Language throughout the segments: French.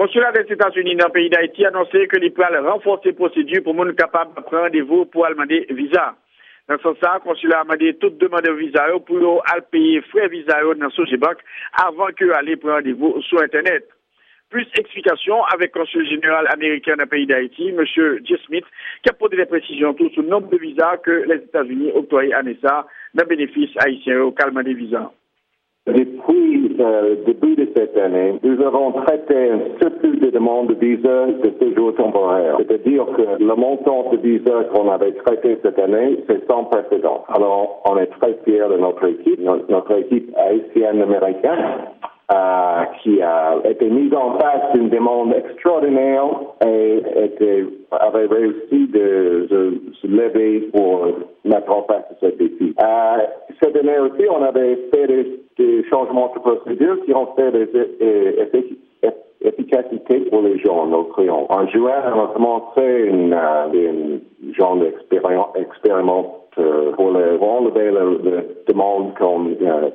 Consulat des États-Unis dans le pays d'Haïti a annoncé que les peut renforcer les procédures pour les capables de prendre rendez-vous pour demander visa. Dans ce sens, le consulat a demandé toute demande de visa pour payer frais visa dans Sogebank avant que aller prendre rendez-vous sur Internet. Plus d'explications avec le consul général américain dans le pays d'Haïti, M. J. Smith, qui a posé des précisions tout sur le nombre de visas que les États-Unis octroient à NESA dans le bénéfice haïtien au calme des visas. Depuis le début de cette année, nous avons traité un surplus de demandes de visa de séjour temporaire. C'est-à-dire que le montant de visa qu'on avait traité cette année, c'est sans précédent. Alors, on est très fiers de notre équipe haïtienne-américaine, qui a été mise en place d'une demande extraordinaire et avait réussi de se lever pour mettre en place ce défi. Cette année aussi, on avait fait des changements de procédure qui ont fait des efficacité pour les gens, nos clients. En juin, on a commencé une genre d'expérience pour relever la demande qu'on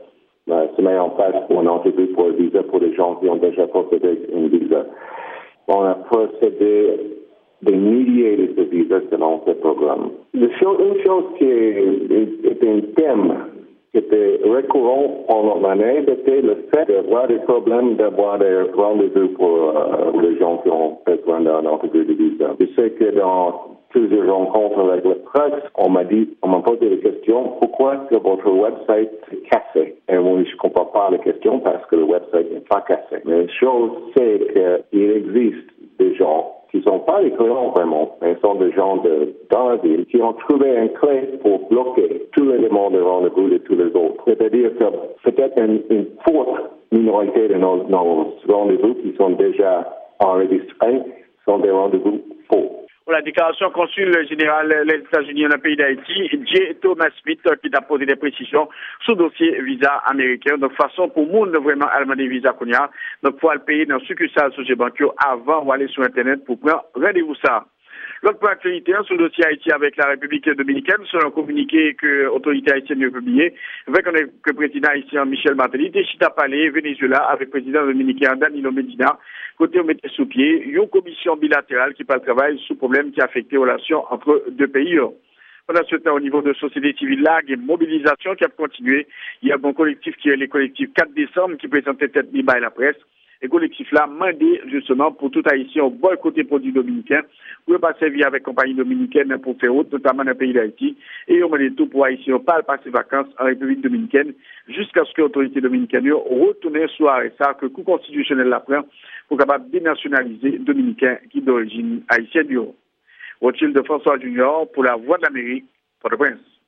se met en place pour une entrevue pour le visa pour les gens qui ont déjà procédé une visa. On a procédé des milliers de ce visas selon ce programme. Une chose qui est un thème qui était récurrent pendant l'année, c'était le fait d'avoir des problèmes, d'avoir des rendez-vous pour les gens qui ont besoin d'un entrevue de visa. Je sais que dans plusieurs rencontres avec la presse, on m'a posé la question, pourquoi est-ce que votre website est cassé? Et moi, je ne comprends pas la question parce que le website n'est pas cassé. Mais la chose, c'est qu'il existe des gens qui ne sont pas les clients vraiment, mais sont des gens dans la ville qui ont trouvé une clé pour bloquer tous les demandes de rendez-vous de tous les autres. C'est-à-dire que peut-être une forte minorité de nos rendez-vous qui sont déjà enregistrés sont des rendez-vous faux. Pour la déclaration consul général des États-Unis dans le pays d'Haïti, J. Thomas Smith qui a posé des précisions sur le dossier visa américain. Donc, façon pour le monde vraiment demander visa qu'on y a. Donc, pour le payer dans succursale Sogebank avant ou aller sur Internet pour prendre rendez-vous ça. L'autre point actualité sur le dossier Haïti avec la République dominicaine, selon un communiqué que l'autorité haïtienne a publié, avec le président haïtien Michel Martelly, Déchita Palais, Venezuela, avec le président dominicain Danilo Medina, côté on mettait sous pied, une commission bilatérale qui parle travail sous problème qui a affecté les relations entre deux pays. Pendant ce temps, au niveau de la société civile, là, il y a une mobilisation qui a continué. Il y a un bon collectif qui est le collectif 4 décembre qui présentait tête mi à la presse. Et le collectif là mandé justement pour tout haïtien au bon côté produits dominicains pour ne pas servir avec compagnie dominicaine pour faire route, notamment dans le pays d'Haïti. Et on demande tout pour haïtiens pas passer vacances en République dominicaine jusqu'à ce que l'autorité dominicaine retourne sur ça que le coup constitutionnel l'apprend pour capable de dénationaliser dominicains qui d'origine haïtienne. Rothschild de François Junior pour la Voix de l'Amérique, Port-au-Prince.